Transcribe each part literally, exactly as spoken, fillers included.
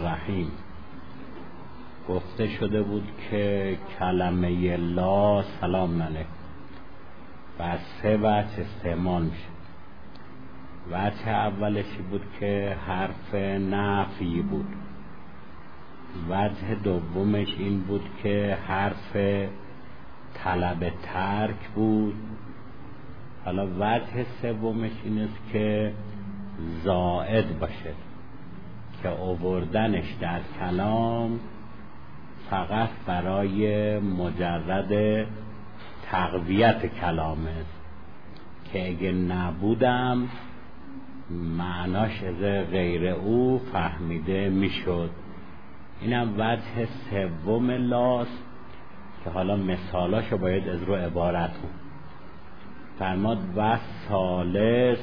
الرحیم. گفته شده بود که کلمه لا سلام علیکم و سه وجه استعمال میشه. وجه اولشی بود که حرف نفی بود. وجه دومش این بود که حرف طلب ترک بود. حالا وجه سومش این است که زائد باشه که آوردنش در کلام فقط برای مجرد تقویت کلامه که اگه نبودم معناش از غیر او فهمیده میشد. اینم وجه سوم لاست که حالا مثالاشو باید از رو عبارت کن. فرماد و ثالث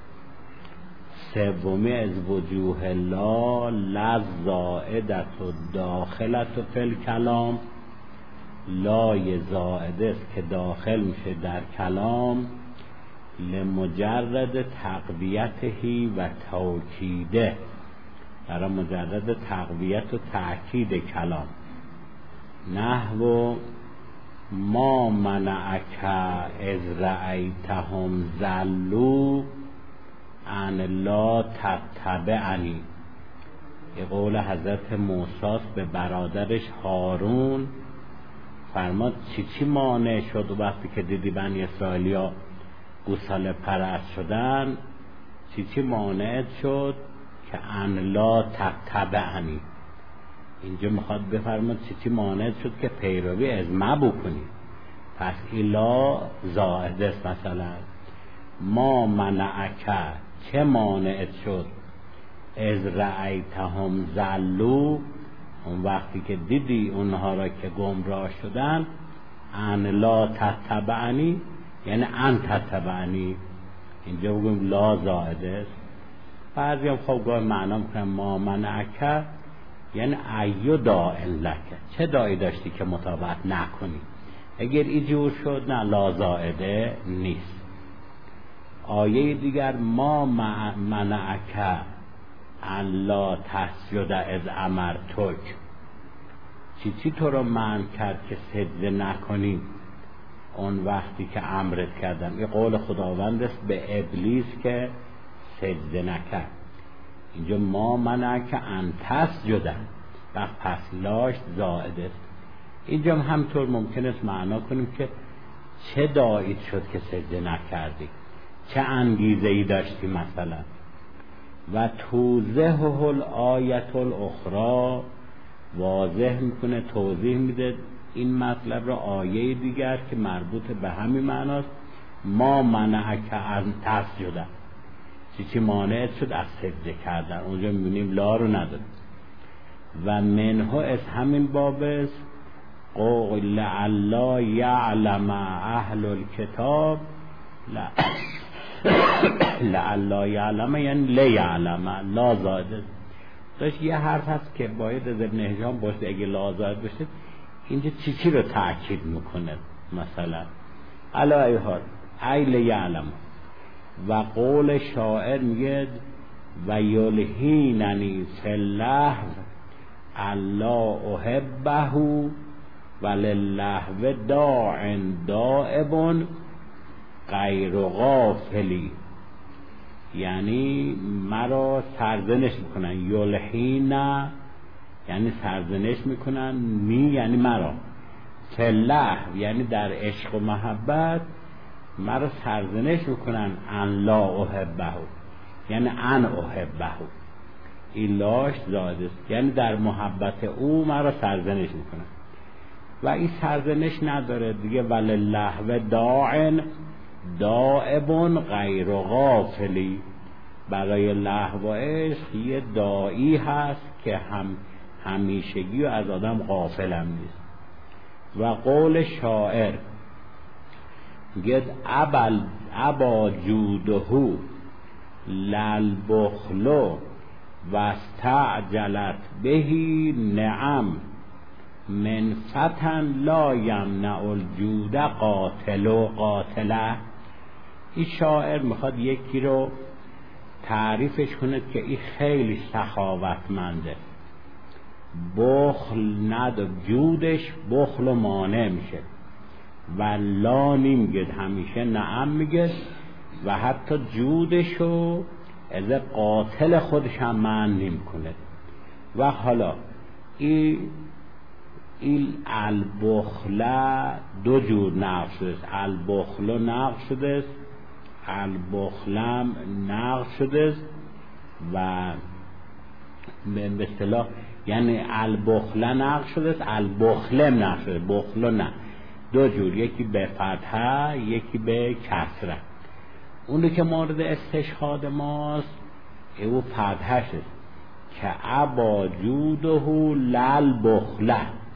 سومی از وجوه لا لزائدت و داخلت و فی الکلام، لای زائده است که داخل میشه در کلام لمجرد تقویتهی و توکیده، برای مجرد تقویت و تأکید کلام. نحو ما منعک اذ رأیتهم ضلوا ان لا تتبعنی. یه قول حضرت موسی به برادرش هارون، فرماد چی چی مانع شد وقتی که دیدی بنی اسرائیلیا گوساله پرست شدن، چی چی مانع شد که ان لا تتبعنی. اینجا میخواد بفرماد چی چی مانع شد که پیروی از ما بکنی. پس الا زائد است. مثلا ما منعک، چه مانع شد از رأیتهم ضلوا، اون وقتی که دیدی اونها را که گمراه شدن، ان لا تتبعنی یعنی ان تتبعنی. اینجا بگیم لا زائد است. بعضی هم خب گاه معنا میکنن ما منعک یعنی ایو داعی لک، چه داعی داشتی که مطابقت نکنی. اگر اینجور شد نه لا زائده نیست. آیه دیگر ما منعک ان لا تسجد از امرتک، چی چی تو رو منع کرد که سجده نکنی اون وقتی که امرت کردم. این قول خداوند است به ابلیس که سجده نکرد. اینجا ما منعک ان تسجد، وقت پس لاش زائد است. اینجا هم همطور ممکن است معنا کنیم که چه داعی شد که سجده نکردی، چه انگیزه ای داشتی مثلا. و توضیح الآیت الاخرى، واضح میکنه، توضیح میده این مطلب را آیه دیگر که مربوط به همین معناست. ما منعک ان تسجد، چی چی مانع شد از سجده کردن. اونجا میبینیم لا رو نداره. و منه از همین باب است قول لعلا یعلم اهل الکتاب، لعلا یعلم یعنی لیعلم، لا زاده داشت. یه حرف هست که باید از ابن هشام باشه، اگه لا زاده باشه اینجا چی چی رو تأکید میکنه. مثلا علا ای حال ای لیعلم. و قول شاعر میگه و یلهیننی فی اللهو الا احبه وللهو داع دائب غیر غافلی. یعنی مرا سرزنش میکنن، یلهین یعنی سرزنش میکنن، می یعنی مرا، فی اللهو یعنی در عشق و محبت مرا سرزنش میکنن، ان لا احبه یعنی ان احبه، ایلاش زاده است یعنی در محبت او مرا سرزنش میکنن. و این سرزنش نداره دیگه. وللهو داع دائب غیر غافلی، برای لهو و عشق یه داعی هست که هم همیشگی و از آدم غافل هم نیست. و قول شاعر گد ابل ابا جوده للبخلو و استعجلت بهی نعم من فتن لا یمنع الجود قاتل و قاتله. این شاعر میخواد یکی رو تعریفش کنه که این خیلی سخاوتمنده، بخل نداره، جودش بخل و مانع میشه و لا نمیگه، همیشه نعم میگه و حتی جودشو از قاتل خودش هم منع نمیکنه. و حالا این این البخل دو جور نقص شده است، البخل نقص شده است، البخلم نقص شده است و به اصطلاح یعنی البخل نقص شده است، البخلم نقص شده، بخل نه دو جور، یکی به فتحه یکی به کسره. اونی که مورد استشهاد ماست او فتحش است که ابا جوده لل بخله،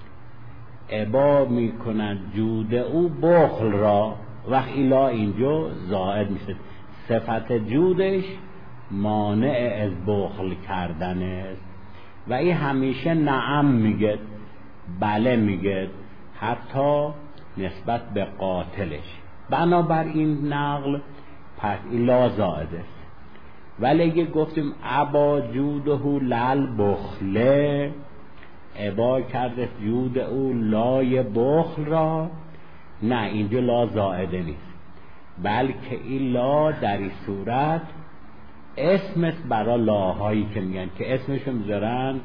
ابا میکنند جود او بخل را، وقت ایلا اینجا زائد میشه، صفت جودش مانع از بخل کردن است و این همیشه نعم میگه، بله میگه، حتی نسبت به قاتلش. بنابر این نقل پس ایلا زائد است. ولی اگه گفتیم ابا جوده لل بخله، ابا کرده جود او لای بخل را، نه اینجا لا زائده نیست، بلکه این لا در این صورت اسم است برای لاهایی که میگن که اسمشو میذارن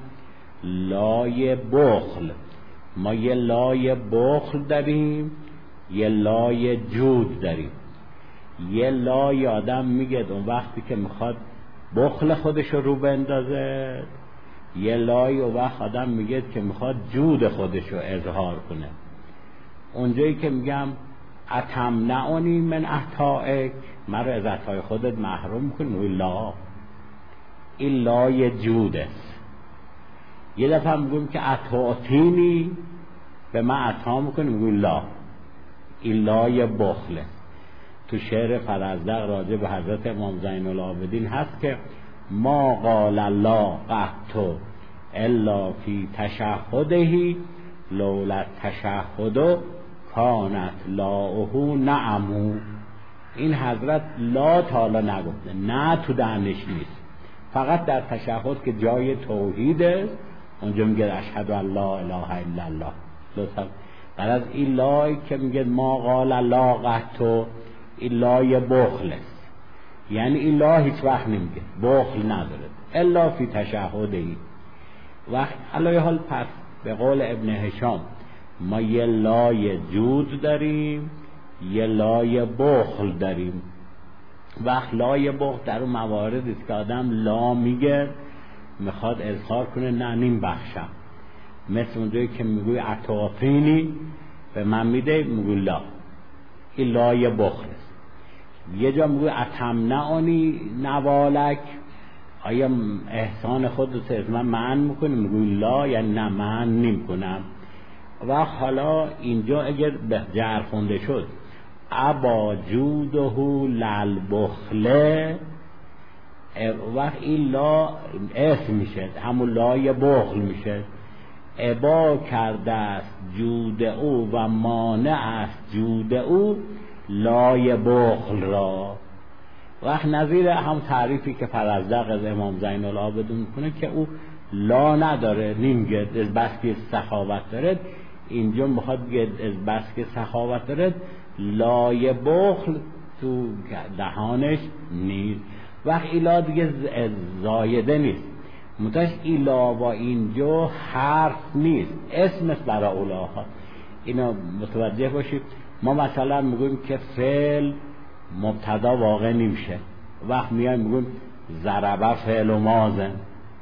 لای بخل. ما یه لای بخل داریم، یه لای جود داریم. یه لای آدم میگه اون وقتی که میخواد بخل خودشو رو بندازه، یه لای اون وقت آدم میگه که میخواد جود خودشو اظهار کنه. اونجایی که میگم اتمنعونی من اعطائک، مرا از عطای خودت محروم کنی، میگه لا، این لای جود است. یه دفعه میگم که اتعطینی، به من عطا میکنی، میگه لا، این لای بخله. تو شعر فرزدق راجع به حضرت امام زین العابدین هست که ما قال الله قط الا فی تشهده لولا تشهد کانت لاؤه نعمو. این حضرت لا تالا نگفته، نه تو دهنش نیست، فقط در تشهد که جای توحیده اونجا میگه اشهد ان لا اله الا الله. لطفا در از این لای که میگه ما قال الله قط، این لای بخل است، یعنی این لا هیچ وقت نمیگه، بخل نداره الا فی تشهدی. وقت علای حال پس به قول ابن هشام ما یه لای جود داریم، یه لای بخل داریم. وقت لای بخل در اون مواردی که آدم لا میگه میخواد اظهار کنه نه نیم بخشم، مثل اونجایی که میگوی اتعطینی، به من میده، میگوی لا، این لای بخل است. یه جا میگوی اتمنعونی نوالک، آیا احسان خودت از من منع میکنی، میگوی لا، یعنی نه منع نمی کنم. و حالا اینجا اگر به جر خونده شد ابا جوده لل بخله، وقت این لا اسم میشه، همون لای بخل میشه. ابا کرده است جود او و مانع است جود او لای بخل را. وقت نظیر هم تعریفی که فرزدق از امام زین العابدین میکنه که او لا نداره، نمیگه از بس که سخاوت داره، اینجا میخواد بگه از بس که سخاوت داره لای بخل تو دهانش نیست. وقت ایلا دیگه زایده نیست، متاش ایلا و اینجا حرف نیست، اسم است برای اولاها. اینو متوجه باشید. ما مثلا میگویم که فعل مبتدا واقع نمیشه، وقت میایم میگویم ضربه فعل و ماضن.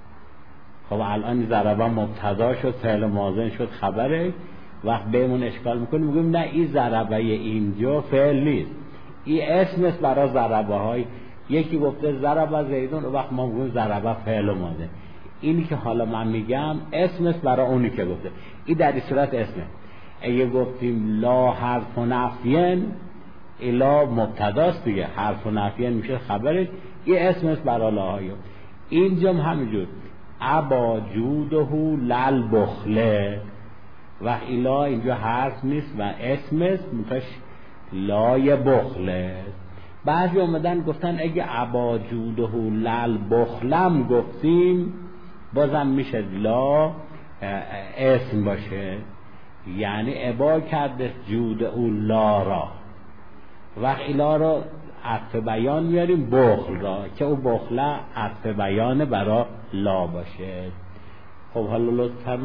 خب الان ضربه مبتدا شد، فعل و ماضن شد خبره، وقت بهمون اشکال میکنیم میگویم نه این ضربه اینجا فعل نیست، این اسم است برای ضربه های. یکی گفته ضربه زیدون، وقت ما میگویم ضربه فعل و ماضن. اینی که حالا من میگم اسم است برای اونی که گفته، این در این صورت اسمه. اگه گفتیم لا حرف و نفین، الا مبتداست دیگه، حرف و نفین میشه خبرش، یه اسم است برای لاهای. اینجا هم همینجور ابا جوده لل بخله، و الا اینجا حرف نیست و اسم است، متاش لای بخله. بعضی اومدن گفتن اگه ابا جوده لل بخلم گفتیم بازم میشه لا، اسم باشه، یعنی ابا کرده جود او لا را، وقت لا را عطف بیان میاریم بخل را که او بخله عطف بیان برای لا باشه. خب حالا لطفا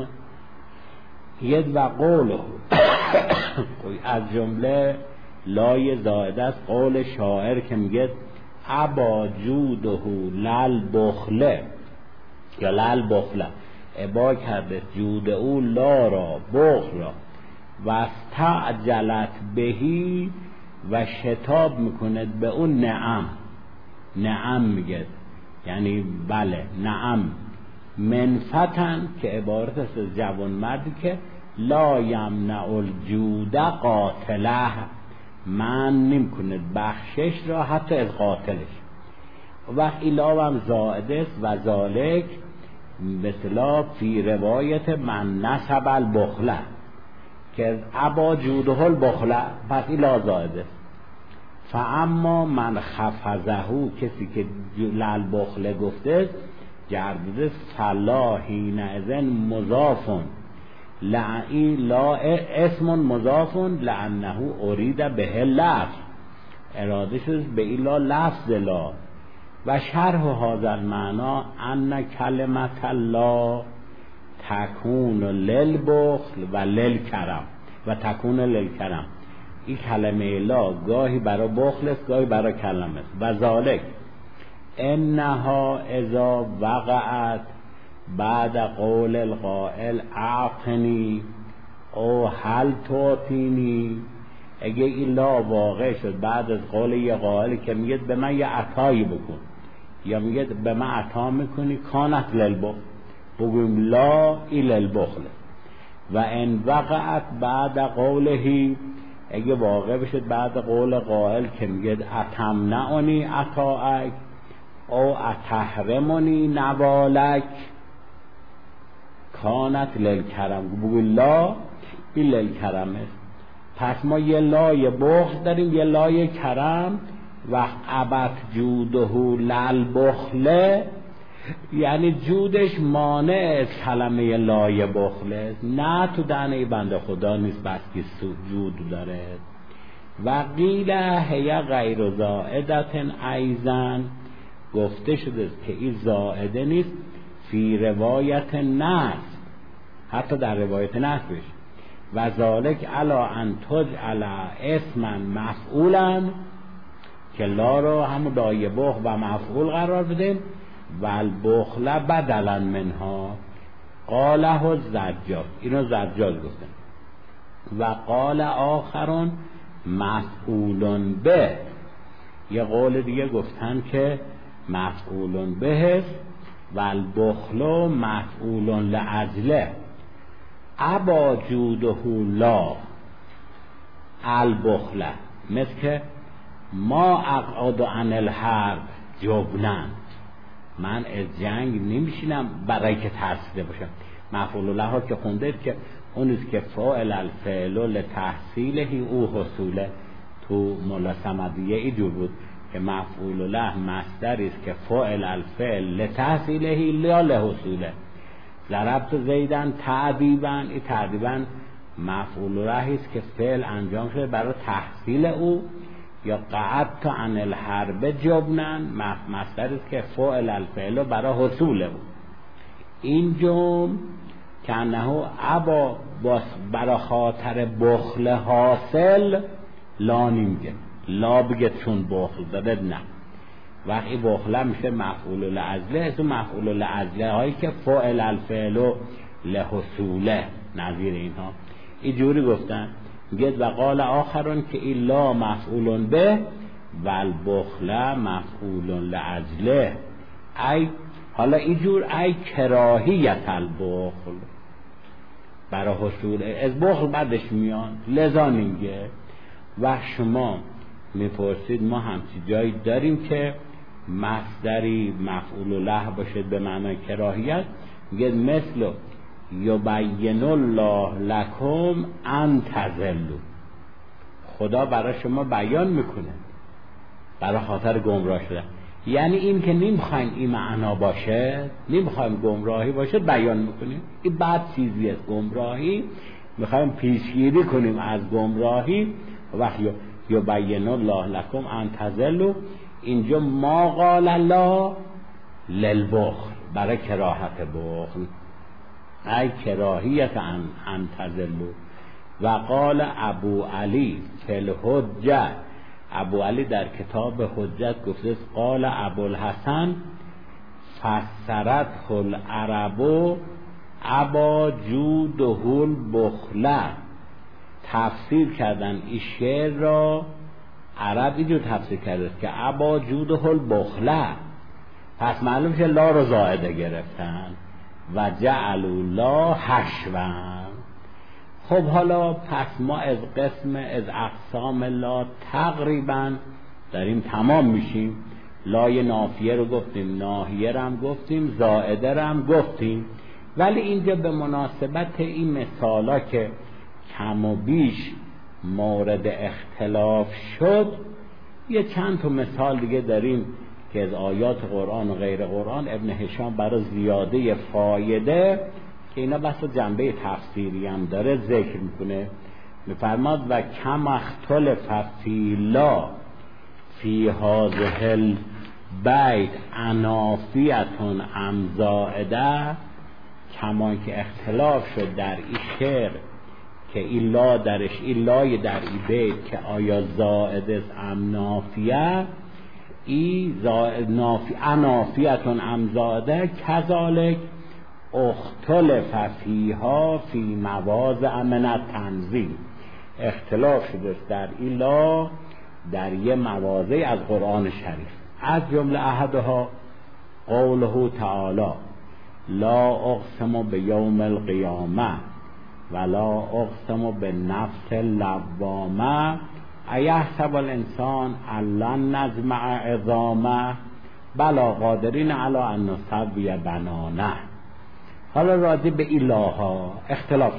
ید و قوله از جمله لای زائده است قول شاعر که میگه ابا جوده لل بخله یا لل بخله، ابا کرده جود او لا را بخل را و استعجلت بهی و شتاب میکنه به اون نعم. نعم میگه یعنی بله نعم، منفتن که عبارت است از جوان مردی که لا یمنع الجود قاتله، من نمیکنه بخشش را حتی از قاتلش. وقت ایلا هم زائده است و ذالک مثلا فی روایت من نسب البخله که ابا جوده البخله، پس ایلا زائده است. فاما من خفضهو کسی که للبخله گفته گردیده فلاحین ازن مضافون لعی لا اسم مضافون لانه ارید به لفظ، اراده شد به ایلا لفظ لا. و شرح هذا المعنی ان کلمت الله تکون للبخل و للکرم و تکون للکرم، این کلمه لا گاهی برای بخل است گاهی برای کرم است. و ذالک انها اذا وقعت بعد قول القائل اعطنی او هل تعطینی، اگه این لا واقع شد بعد از قول یه قائل که میگه به من یه عطایی بکن یا میگه به من عطا میکنی، کانت للبخل، بگویم لا ای للبخل. و ان وقعت بعد قولهی، اگه واقع بشد بعد قول قائل که میگه اتمنعنی عطاک او اتحرمنی نوالک، کانت للکرم، بگویم لا ای للکرم است. پس ما یه لای بخل داریم یه لای کرم. وقت ابت جوده للبخله یعنی جودش مانع از کلمه لای بخله، نه تو دهنه بنده خدا نیست بس که جود داره. و قیل هی غیر زائدتن ایزن، گفته شده که این زائده نیست فی روایت نصب، حتی در روایت نصبش. و ذالک علا ان تجعل اسما مفعولا، که لا رو همون لای بخل و مفعول قرار بدیم و البخل بدلا منها. قاله الزجاج، اینو زجاج گفتن. و قال آخرون مفعول به، یه قول دیگه گفتن که مفعول به و البخل مفعول لاجله. ابا جوده لا البخل، مثل که ما اقعد عن الحرب جبنن، من از جنگ نمیشینم برای که ترسیده باشم. مفعول له ها که خونده که اونیست که فاعل الفعل لتحصیله او حصوله، تو مولا صمدیه اینجور بود که مفعول له مصدری است که فاعل الفعل لتحصیله یا لحصوله. ضربت زیدن تعذیبا، این تعذیبا مفعول له است که فعل انجام شده برای تحصیل او، یا قعدت عن الحرب جبنن مصدر است که فاعل الفعل برای حصول او. این جمع که انه ابا برای خاطر بخل حاصل لا نمیگه، لا بگه چون بخل داده، نه. وقتی بخله میشه مفعول لعجله، از اون مفعول لعجله هایی که فاعل الفعل لحصوله نظیر اینها. این جوری گفتن گفت و قال آخرون که این لا مفعول به و البخل مفعول لعجله. ای حالا اینجور ای کراهیت البخل، برای حصول از بخل بعدش میان، لذا نمیگه. و شما میپرسید ما همچی جایی داریم که مصدری مفعول له باشد به معنای کراهیت، میگه مثل یبین الله لکم ان تضلوا، خدا برای شما بیان میکنه برای خاطر گمراه شدن. یعنی این که نمیخوایم این معنا باشه، نمیخوایم گمراهی باشه، بیان میکنیم. این بعد چیزی است گمراهی، میخوایم پیشگیری کنیم از گمراهی. وقتی یبین الله لکم ان تضلوا، اینجا ما قال الله للبخل، برای کراهت بخل، ای کراهیت ان ان تضلوا. و قال ابو علی فی الحجه، ابو علی در کتاب حجت گفته قال ابو الحسن فسرت العرب ابا جوده البخل، تفسیر کردن این شعر را عرب اینجور تفسیر کرده که ابا جوده البخل، پس معلوم که لا رو زائده گرفتن و جعلوا لا حشوا. خب حالا پس ما از قسم از اقسام لا تقریبا داریم تمام میشیم. لای نافیه رو گفتیم، ناهیه رو هم گفتیم، زائده رو هم گفتیم. ولی اینجا به مناسبت این مثالا که کم و بیش مورد اختلاف شد، یه چند تا مثال دیگه داریم که از آیات قرآن و غیر قرآن ابن هشام برای زیاده فایده که اینا بس جنبه تفسیری هم داره ذکر میکنه. میفرماد و کم اختلف فی لا فی هذه البیت انافیتون ام زائده، کما که اختلاف شد در این شعر که این لا درش، این لای در این بیت که آیا زائده ام نافیه، ای زائد نافی انافیتون ام زائده، کذالک اختلف فیها فی مواضع من التنزیل، اختلاف شده در این لا در یه مواضع از قرآن شریف. از جمله احدها قوله تعالی لا اقسم بیوم القیامه ولا اقسم بالنفس اللوامه ایحسب الانسان ان لن نجمع عظامه بلا قادرین علی ان نسوی بنانه. حالا راجع به این لاها اختلاف،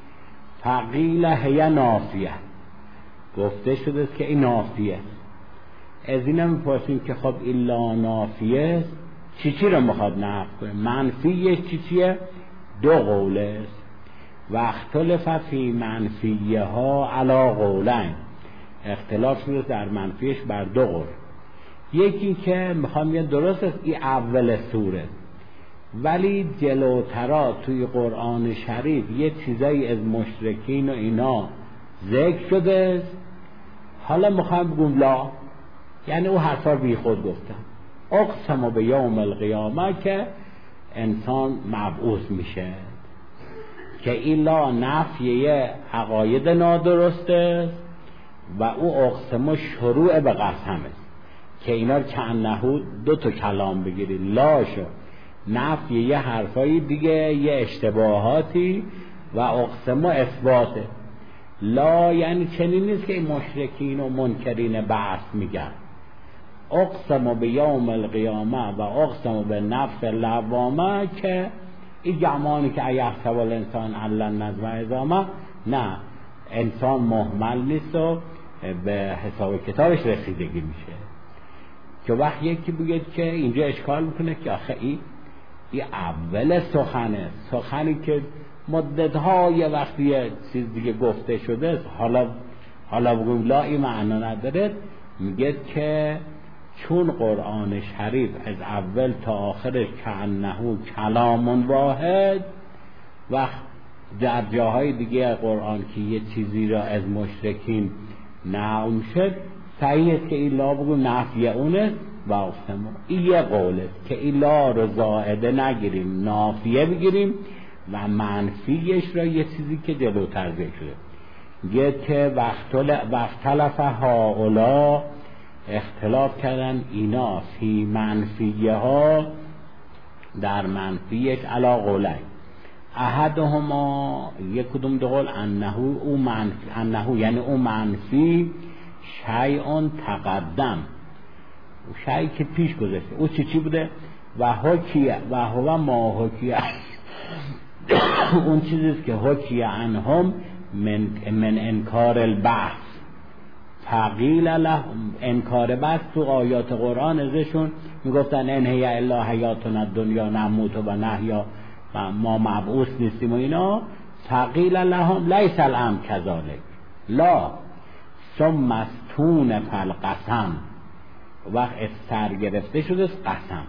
فقیل هی نافیه، گفته شده که این نافیه. از این هم میپرسیم که خب این لا نافیه چی چی رو میخواد نفی کنه؟ منفیه چی چیه؟ دو قول است. و اختلاف فی منفیه ها علا قولین، اختلاف شده در منفیش بر دو قول. یکی که میخوام یه درست است این اول سوره، ولی جلوترا توی قرآن شریف یه چیزایی از مشرکین و اینا ذکر شده است. حالا میخوام بگم لا، یعنی او حرفا بی خود گفتن. اقسم به یوم القیامه که انسان مبعوث میشه، که این لا نفیه عقاید نادرسته و او اقسم شروع به قسم است که اینا رو کانه دو تا کلام بگیری، لا شو نفی یه حرفایی دیگه، یه اشتباهاتی، و اقسم اثباته. لا یعنی چنین نیست که این مشرکین و منکرین بعث میگن. اقسم به یوم القیامه و اقسم به نفس اللوامه که این جمعانی که ایحسب الانسان ان لن نجمع عظامه، نه، انسان مهمل نیست و به حساب کتابش رسیدگی میشه. که وقت یکی بگید که اینجا اشکال میکنه که آخه این این اول سخنه، سخنی که مدت‌های وقتی یه چیز دیگه گفته شده است، حالا حالا بگویم لا این معنا نداره. میگه که چون قرآن شریف از اول تا آخرش کانه کلام واحد، و در جاهای دیگه قرآن که یه چیزی را از مشرکین نعم شد، صحیح است که این لا بگویم نفی اونه و اقسم. این یه قوله که این لا رو زائده نگیریم، نافیه بگیریم و منفیش را یه چیزی که جلوتر ذکر شده. میگه که وقتلف هاولا، اختلاف کردن اینا فی منفیه ها در منفیش علا قولای. احدهما یک کدوم دو قول انه او منفی، انه یعنی او منفی شیء تقدم، شیء که پیش گذشته. او چی چی بوده؟ و حکیه و هو ما حکیه اون چیزیست که حکیه عنهم من, من انکار البعث فقیل لهم انکار بس تو آیات قرآن ازشون میگفتن ان هی الا حیاتنا الدنیا نموت و نحیا و ما مبعوث نیستیم و اینا. فقیل لهم لیس الامر کذالک لا ثم استون فالقسم وقت سر گرفته شده قسم.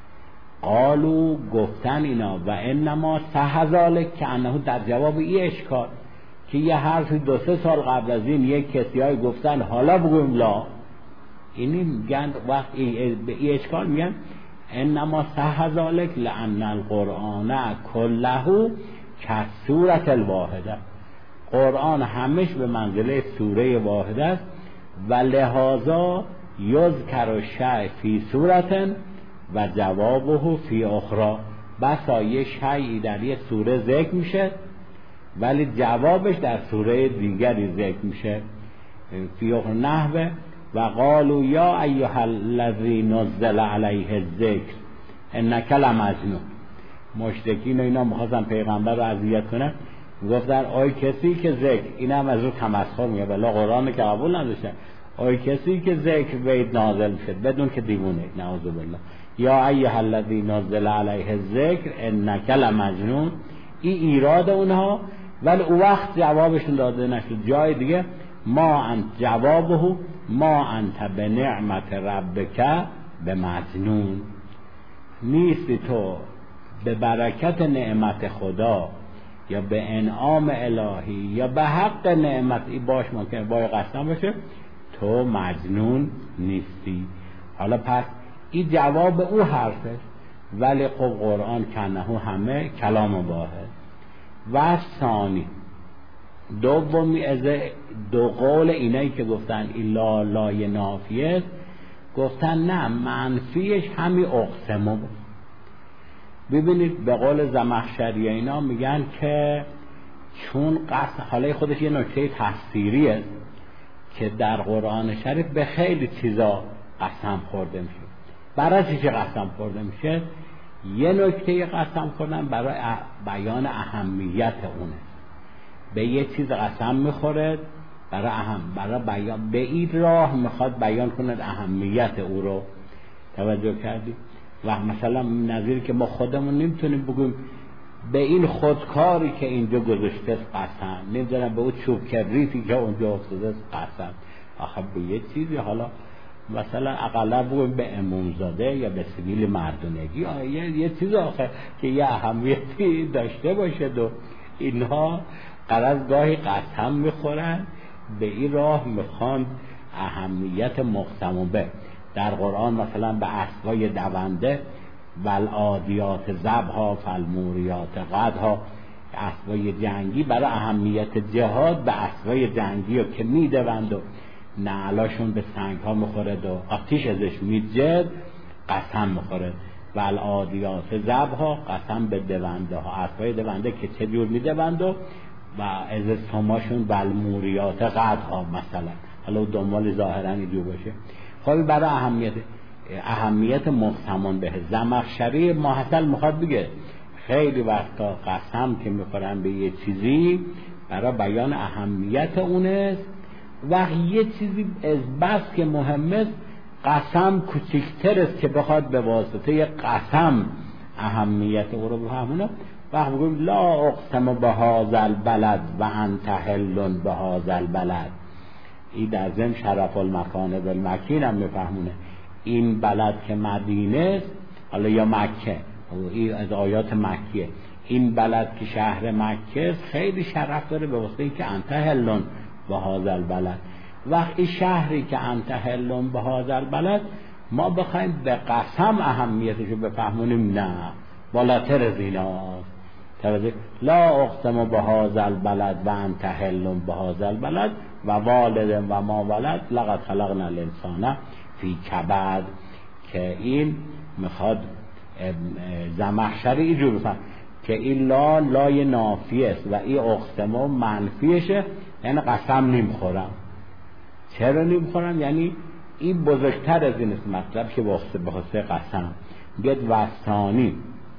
قالو گفتن اینا و انما صح ذالک که انه در جواب این اشکال که یه حرفی دو سه سال قبل از این یک کسی های گفتن حالا بگویم لا، اینی میگن وقت به این اشکال میگن انما صح ذالک لان القرآن کله کسورت الواحده، قرآن همش به منزله سوره واحده است و لحاظا یذکر شیء فی سورة و جوابه فی اخرى، بسا یه شیئی در یه سوره ذکر میشه ولی جوابش در سوره دیگری ذکر میشه. فی اخرى نحوه و قالوا یا ایها الذی نزل علیه الذکر انک لمجنون. مشرکین و اینا میخواستن پیغمبر رو اذیت کنن، گفتن آی کسی که ذکر، این هم از رو تمسخر میگه بلا قرآن که قبول نداشته، آی کسی که ذکر وید نازل شد بدون که دیوونه، نعوذ بالله. یا ایها الذی نزل علیه الذکر انک لمجنون، این ایراد اونها، ولی او وقت جوابشون داده نشد. جای دیگه ما انت جوابه ما انت به نعمت ربک به مجنون، نیستی تو به برکت نعمت خدا یا به انعام الهی یا به حق نعمت ای باش ممکنه بای قسم باشه تو مجنون نیستی. حالا پس این جواب او حرفه، ولی خب قرآن کنه همه کلام واحد. و ثانی دومی از دو قول اینایی که گفتن الا لای نافیه، گفتن نه منفیش همین اقسمو. ببینید به قول زمخشری اینا میگن که چون قسم حالا خودش یه نکته تفسیریه که در قرآن شریف به خیلی چیزا قسم خورده میشه. برای چی قسم خورده میشه؟ یه نکته قسم خوردن برای بیان اهمیت اونه. به یه چیز قسم میخوره برای اهم برای بیان به این راه میخواد بیان کنه اهمیت او رو. توجه کردی؟ و مثلا نظیری که ما خودمون نمیتونیم بگیم به این خودکاری که اینجا گذاشته قسم، نمیدونم به اون چوب کبریتی که اونجا افتاده قسم. آخه به یه چیزی حالا مثلا اقلا بگیم به امامزاده یا به سبیل مردونگی یه, یه چیز آخه که یه اهمیتی داشته باشه و اینها قرض گاهی قسم میخورن به این راه میخوان اهمیت مقسم به. در قرآن مثلا به اسبای دونده والعادیات ضبحا فالموریات قدحا، اسبای جنگی برای اهمیت جهاد به اسبای جنگی رو که میدوند و نعلاشون به سنگ ها میخورد و آتیش ازش میجد قسم میخورد. والعادیات ضبحا قسم به دونده ها، اسبای دونده که چه جور میدوند و و از سماشون والموریات قدحا مثلا، حالا دنبال ظاهرا اینجور باشه. خب برای اهمیت اهمیت مقسمان به. زمخشری ماحصل میخواد بگه خیلی وقتا قسم که میخورن به یه چیزی برای بیان اهمیت اونه و یه چیزی از بس که مهمه قسم کوچکتر است که بخواد به واسطه یه قسم اهمیت او رو بفهمونه. وقت بگویم لا اقسم بهذا البلد و انت حل بهذا البلد، این در ضمن شرف المکان بالمکین هم میفهمونه این بلد که مدینه است، حالا یا مکه، این از آیات مکیه، این بلد که شهر مکه است خیلی شرف داره به واسطه اینکه انت حل بهذا البلد. وقتی شهری که انت حل بهذا البلد ما بخوایم به قسم اهمیتشو بفهمونیم، نه بالاتر از ایناست. لا اقسم بهذا البلد و انت حل بهذا البلد و والد و ما ولد لقد خلقنا الانسان فی کبد، که این میخواد زمخشری اینجور بفهم که این لا لای نافی است و این اقسم منفیشه، یعنی قسم نمیخورم. چرا نمیخورم؟ یعنی این بزرگتر از این است مطلب که به خاطر قسم. گد وستانی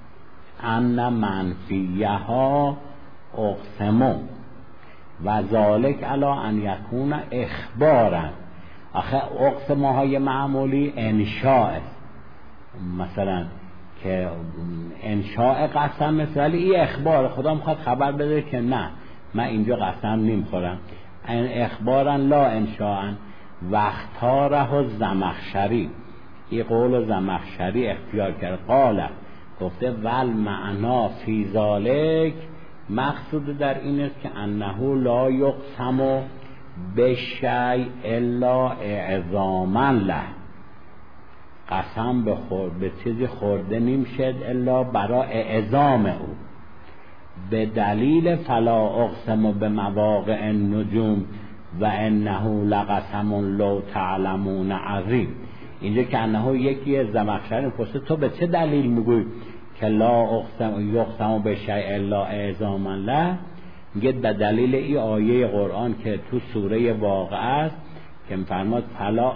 ان منفیه ها اقسمو و ذالک علی ان یکون اخبارا آخه اقسم های معمولی انشاء، مثلا که انشاء قسم مثل، ولی این اخبار خدا میخواد خبر بده که نه من اینجا قسم نمیخورم. این اخبارا لا انشاء. وقتاره و زمخشری، این قول زمخشری اختیار کرد، قال گفته ول معنا فی ذالک، مقصود در این است که انه لا یقسم بشیء الا اعظاما له، قسم به خورد به چیزی خورده نمیشد الا برای اعظام او. به دلیل فلا اقسم به مواقع النجوم و انه لقسم لو تعلمون عظیم. اینجا که انه یکی زمخشری پرسه تو به چه دلیل میگوی که لا اقسم یقسم بشیء الا اعظاما له؟ میگه به دلیل این آیه قرآن که تو سوره واقعه است که میفرماد فلا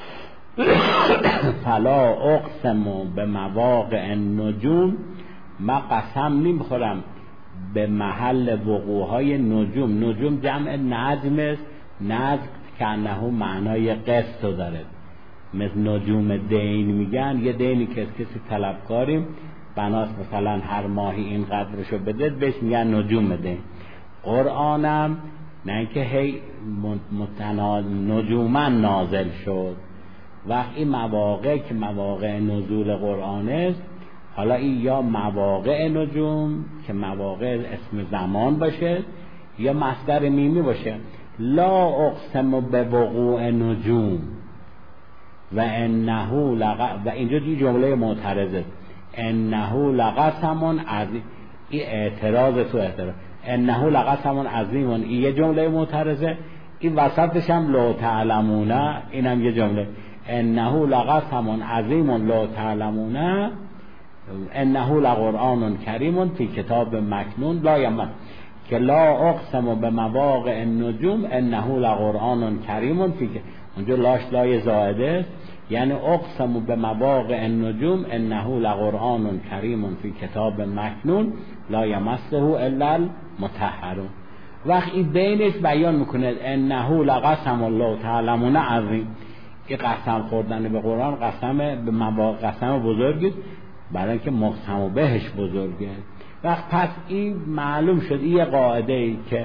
فلا اقسم به مواقع النجوم، ما قسم نمیخورم به محل وقوعهای نجوم. نجوم جمع نجم است، نجم که انه معنای قسط داره، مثل نجوم دین میگن، یه دینی که کسی طلبکاریم بناس مثلا هر ماهی این قدرشو بده بهش میگن نجوم دین. قرآنم نه اینکه هی متنا نجوما نازل شد، وقتی مواقع که مواقع نزول قرآن است، حالا این یا مواقع نجوم که مواقع اسم زمان باشه یا مصدر میمی باشه. لا اقسم به وقوع نجوم و انه لغ و اینجا دی جمله معترضه، انه لقسم عظیم، این اعتراض تو اعتراض، انه لقسم عظیم، این یه جمله معترضه، این وسطش هم لو تعلمون، اینم یه جمله، انه لقسم عظیم لو تعلمون انه لقرآن کریم فی کتاب مکنون لا یمس، که لا اقسم به مواقع النجوم انه لقرآن کریم فی، اونجا لاش لای زائده است، یعنی اقسم به مواقع النجوم انه لقرآن کریم فی کتاب مکنون لا یمسه الا المطهرون. وقتی بینش بیان میکنه انه لقسم الله تعلمون عظیم، که قسم خوردن به قرآن قسم به مواقع قسم بزرگی، برای اینکه مقسم بهش بزرگه. وقت پس این معلوم شد این قاعده ای که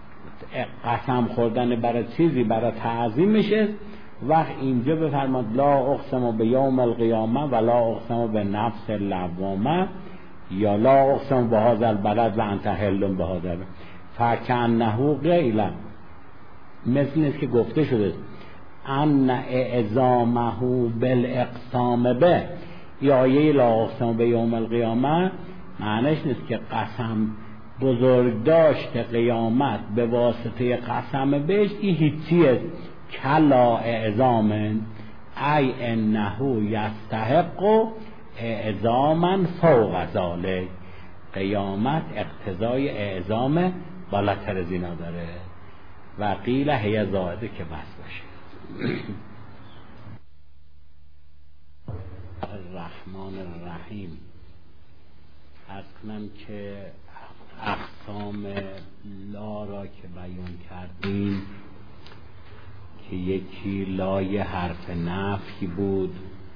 قسم خوردن برای چیزی برای تعظیم میشه. وقت اینجا بفرماد لا اقسم به یوم القیامه و لا اقسم به نفس اللوامه، یا لا اقسم به هذا البلد و انت حل به هذا، فکأنه قیل، مثل نیست که گفته شده ان اعظامه بالاقسام به، یا آیه لا اقسم به یوم القیامه معنیش نیست که قسم بزرگ داشت قیامت به واسطه قسم بهش، این هیچی است، کلا اعظام ای انه یستحق اعظاما فوق ذلک، قیامت اقتضای اعظام بالاتر از اینا داره. و قیل هی زائده که بس باشه. الرحمن الرحیم. از کنم که اقسام لا را که بیان کردیم که یکی لای حرف نفی بود،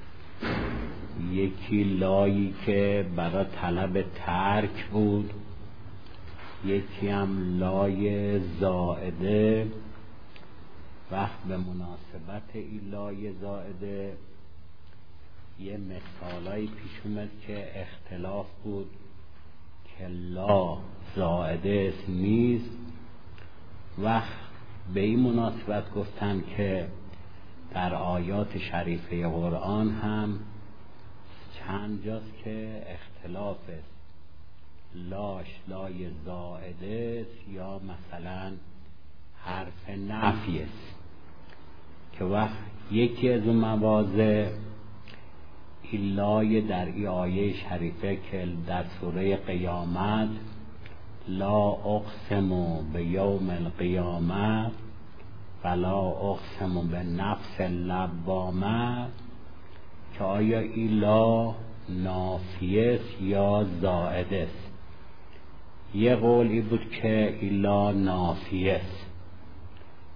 یکی لایی که برای طلب ترک بود، یکی هم لای زائده. وقت به مناسبت این لای زائده یه مثالایی پیش اومد که اختلاف بود که لا زائده اسم نیست. وقت به این مناسبت گفتن که در آیات شریفه قرآن هم چند جاست که اختلاف است، لاش لای زائده است یا مثلا حرف نفی است، که وقت یکی از اون مواضع این لای در ای آیه شریفه که در سوره قیامت لا اقسم به یوم القیامه ولا اقسم به نفس اللوامه، که آیا این لا نافیه است یا زائده است. یه قولی بود که این لا نافیه است،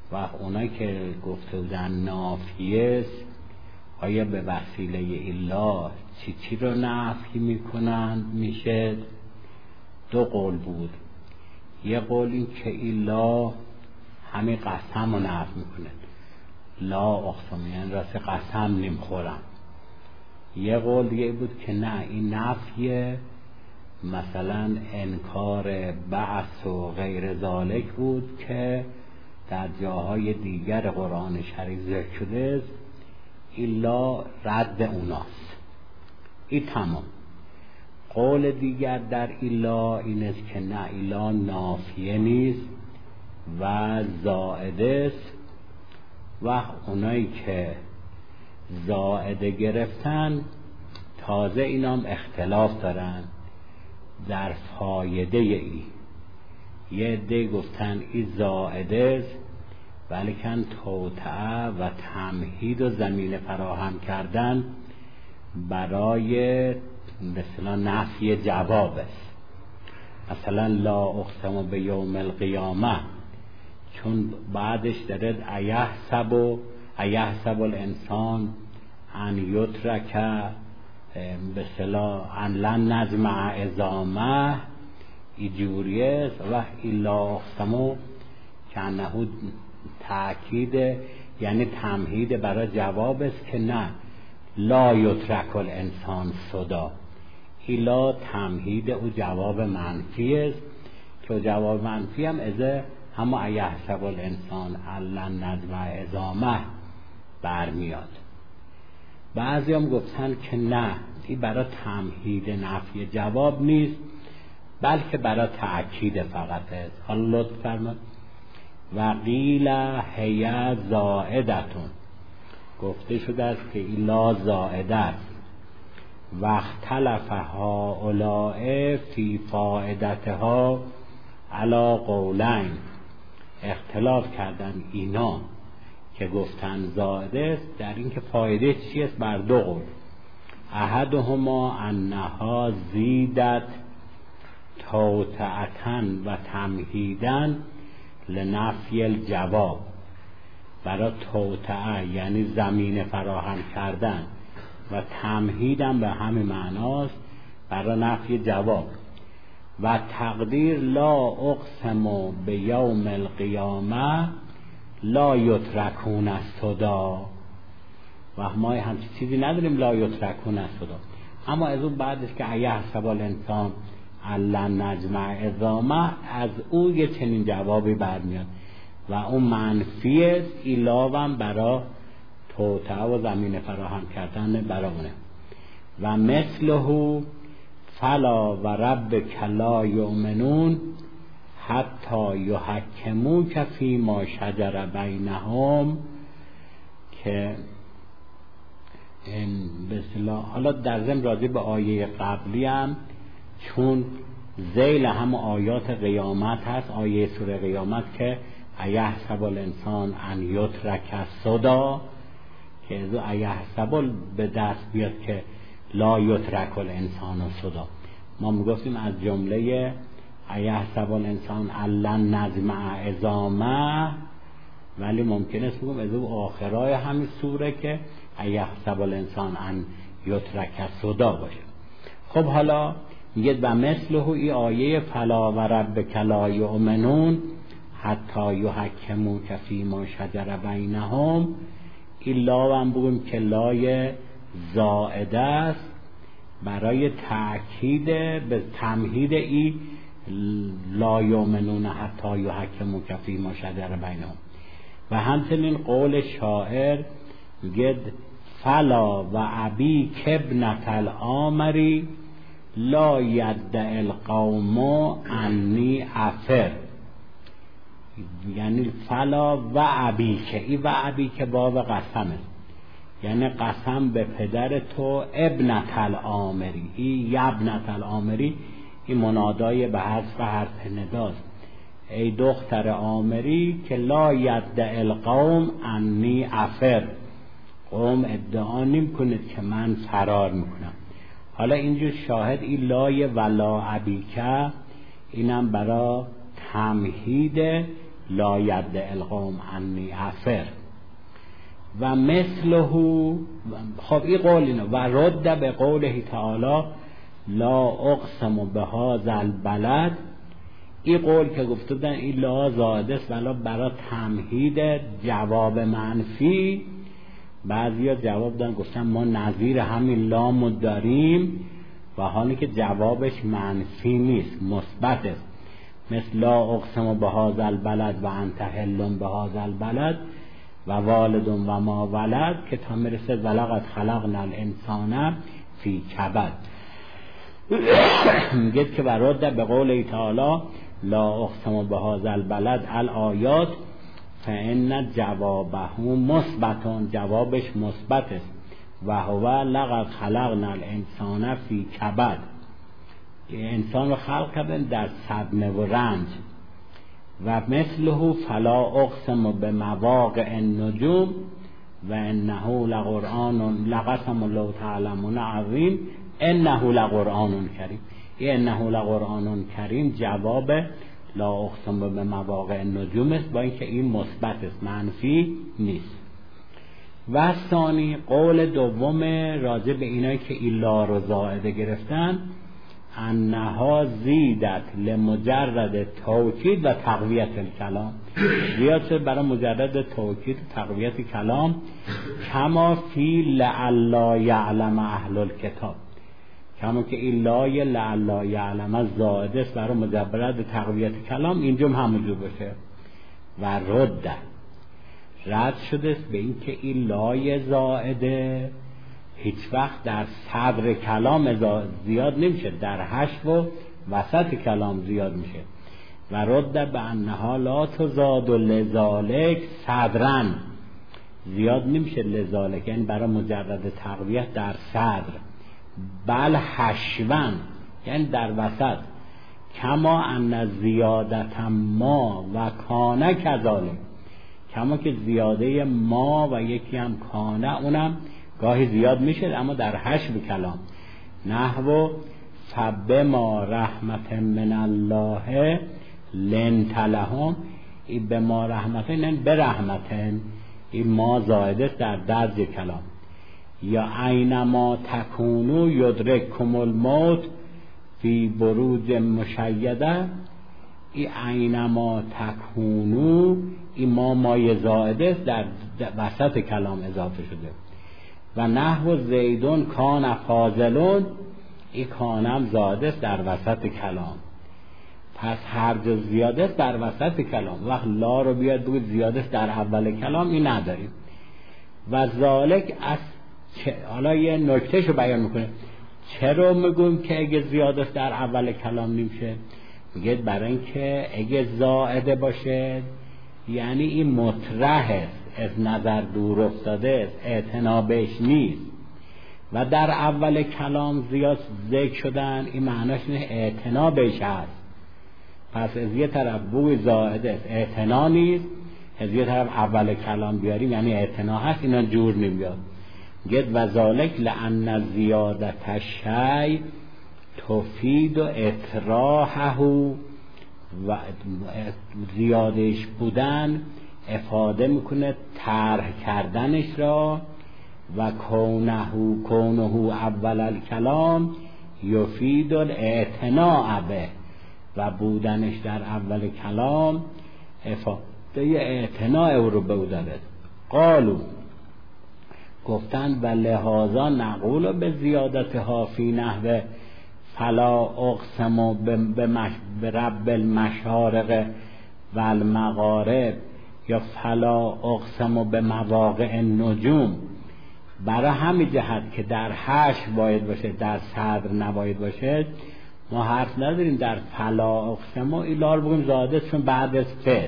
و اونایی که گفته بودن نافیه است، آیا به وسیله ایلا چی چی رو نفی میکنن میشه؟ دو قول بود. یه قول این که ایلا همین قسم رو نفی میکنه، لا اقسم، یعنی راست قسم نمیخورم. یه قول دیگه بود که نه، این نفیه، مثلا انکار بعث و غیر ذالک بود که در جاهای دیگر قرآن شریف ذکر شده است، ایلا رد اوناست. این تمام. قول دیگر در ایلا این است که نه، ایلا نافیه نیست و زائده است. و اونایی که زائده گرفتن تازه اینام اختلاف دارن در فایده ای. یه عده گفتن این زائده است ولیکن توطئه و تمهید و زمینه فراهم کردن برای مثلا نفی جواب است. مثلا لا اقسم به یوم القیامه، چون بعدش دارد ایحسب و ایحسب الانسان ان یترک به اصطلاح ان لن نجمع عظامه، اینجوری است. و الا اقسم که انه تأکید یعنی تمهید برای جواب است که نه، لا یترک الانسان سدا. الا تمهید او جواب منفی است که جواب منفی هم از همه ایحسب الانسان ان لن نجمع عظامه برمیاد. بعضی هم گفتن که نه، این برای تمهید نفی جواب نیست بلکه برای تأکید فقط است. حالا لطف فرمایید. و قیل هی زائدتون، گفته شده است که الا زائده است. و اختلف هؤلاء فی فائدتها علی قولین، اختلاف کردن اینا که گفتن زائده است در این که فایده چیست بر دو قول. احدهما انها زیدت توطئة و تمهیدن لنفی الجواب، برای توطئه یعنی زمینه فراهم کردن و تمهیدن به همین معناست برای نفی جواب. و تقدیر لا اقسم به یوم القیامه لا یترکون الصدا، و ما همچین چیزی نداریم لا یترکون الصدا. اما از اون بعدش که ایحسب الانسان ان لن نجمع عظامه، از او یه چنین جوابی برمیاد و اون منفی است، ایلاوم برای توطئه و زمین فراهم کردن برامونه. و مثله فلا و ربک لا یؤمنون حتی یحکموک فیما شجر بینهم، که این بسلا حالا در ضمن راضی به آیه قبلی هم، چون ذیل هم آیات قیامت هست، آیه سوره قیامت که ایحسب الانسان ان یترک سدا، که از ایحسب به دست بیاد که لا یترک الانسان سدا. ما میگفتیم از جمله ایحسب الانسان ان لن نجمع عظامه، ولی ممکنه است بگم از اون آخرای همین سوره که ایحسب الانسان ان یترک سدا باشه. خب حالا میگه و مثله ای آیه فلا و ربک لا یؤمنون حتی یحکموک فیما شجر بینهم، الا هم بگیم که لای زائده است برای تأکید به تمهید ای لا یؤمنون حتی یحکموک فیما شجر بینهم. و همچنین قول شاعر میگه فلا و ابی کبنت الامری لا یدع القوم انی افر، یعنی فلا و ابی که ای و ابی که باب قسمه، یعنی قسم به پدر تو ابنت الامری، ای یبنت الامری، این منادای به حذف حرف نداست، ای دختر آمری که لا یدع القوم انی افر، قوم ادعا نمی کنید که من فرار میکنم. حالا اینجور شاهد این لای ولا ابیکه، اینم برای تمهید لا یدع القوم انی افر و مثله. خب این قول اینو و رد به قوله تعالی لا اقسم بهذا البلد. این قول که گفته بودن این لا زائده است ولی برای تمهید جواب منفی، بعضیا جواب دادن گفتن ما نظیر همین لامو داریم و حالی که جوابش منفی نیست، مثبت است. مثل لا اقسم بهذا البلد و انت حل بهذا البلد و والد و ما ولد که تا میرسه ولقد خلقنا الانسان فی کبد. میگه که ورد به قول تعالی لا اقسم بهذا البلد الآیات فان جوابه مثبت، جوابش مثبت است و هو لقد خلقنا الانسان فی کبد، انسان رو خلق کردن در صدمه و رنج. و مثله فلا اقسم بمواقع النجوم و انه لقرآن لقسم الله تعلمون عظیم انه لقرآن کریم. این انه لقرآن کریم جواب لا اقسم بمواقع النجوم است، با اینکه این مثبت است منفی نیست. و ثانی قول دوم راجع به اینایی که ایلا رو زائده گرفتن، انها زیدت لمجرد توکید و تقویت الکلام، زیاد شد برای مجرد توکید و تقویت کلام. کما فی لعلا یعلم اهل الکتاب، کما که ایلای لعلا یعلم زائده است برای مجرد تقویت کلام، اینجا همونجور باشه. و رد رد شده است به این که ایلای زائده هیچ وقت در صدر کلام زیاد نمیشه، در حشو و وسط کلام زیاد میشه. و رد به انها لا تزاد لذالک صدرن، زیاد نمیشه لذالک یعنی برای مجرد تقویت در صدر، بل حشون یعنی در وسط. کما ان زیادت ما و کانه کذالک، کما که زیاده ما و یکی هم کانه اونم گاهی زیاد میشه اما در حشو کلام. نحو فبما رحمت من الله لنت لهم، این به ما رحمت نه به رحمت، این ما زائده در درج کلام. یا اینما تکونو یدرککم الموت فی بروج مشیده، این اینما تکونو این ما مای زائده در وسط کلام اضافه شده. و نحو زیدون کان فاضلون، این کانم زاده است در وسط کلام. پس هر جا زیاده است در وسط کلام، وقت لا رو بیاد بگید زیاده است در اول کلام، این نداریم. و ذالک از حالا یه نکته شو بیان میکنه چرا میگویم که اگه زیاده است در اول کلام نمیشه. میگه برای اینکه اگه زائده باشه یعنی این مطرح است، از نظر دور افتاده است، اعتنا بهش نیست. و در اول کلام زیاد ذکر شدن این معناش اینه اعتنا بهش هست. پس از یه طرف بوی زائده است اعتنا نیست، از یه طرف اول کلام بیاریم یعنی اعتنا هست، اینا جور نمیاد. گد و ذالک لأن زیادت الشیء تفید و اطراحه، و زیادش بودن افاده میکنه طرح کردنش را. و کونه کونه اول الکلام یفید الاعتناء به، و بودنش در اول کلام افاده اعتناء او رو به او دارد. قالو گفتند و لحاظا نقول به زیادتها فی نحو فلا اقسم به رب المشارق و المغارب یا فلا اقسم به مواقع النجوم، برای همین جهت که در حشو باید باشه در صدر نباید باشه، ما حرف نداریم در فلا اقسم ایلار بگیم زاده چون بعد از فعل،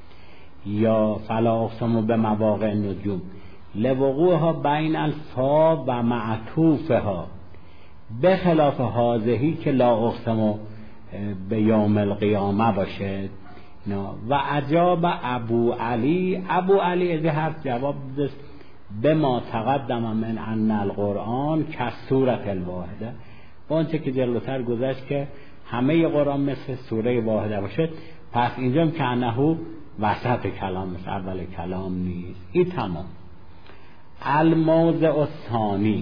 یا فلا اقسم به مواقع النجوم لوقوعها بین الفا و معطوفها، به خلاف حاضهی که لا اقسم به یوم القیامه باشه. و عجاب ابو علی، ابو علی از حرف جواب دست به ما تقدم من ان القرآن کسورت الواحده، با آنچه که جلوتر گذشت که همه قرآن مثل سوره واحده باشه. پس اینجا که انهو وسط کلام مثل اول کلام نیست. این تمام. الموضع الثانی،